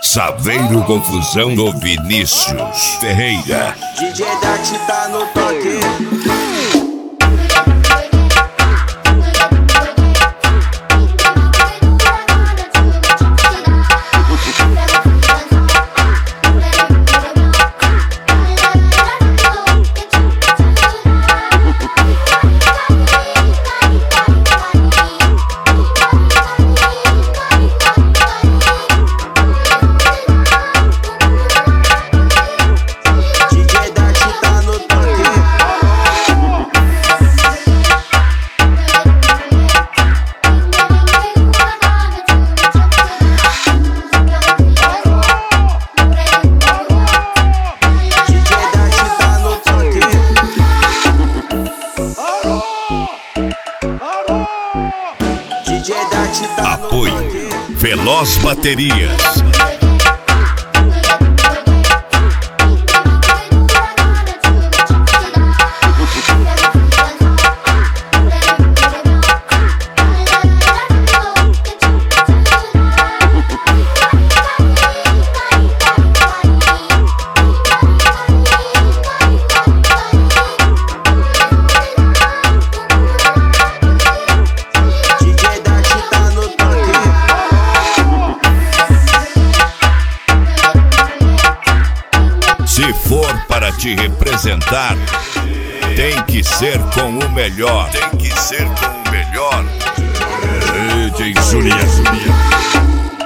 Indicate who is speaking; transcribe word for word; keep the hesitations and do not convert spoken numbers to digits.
Speaker 1: Saveiro Confusão do Vinícius Ferreira.
Speaker 2: D J Dart tá no toque.
Speaker 1: Apoio Veloz Baterias. Se for para te representar, tem que ser com o melhor. Tem que ser com o melhor. D J Julia, Julia.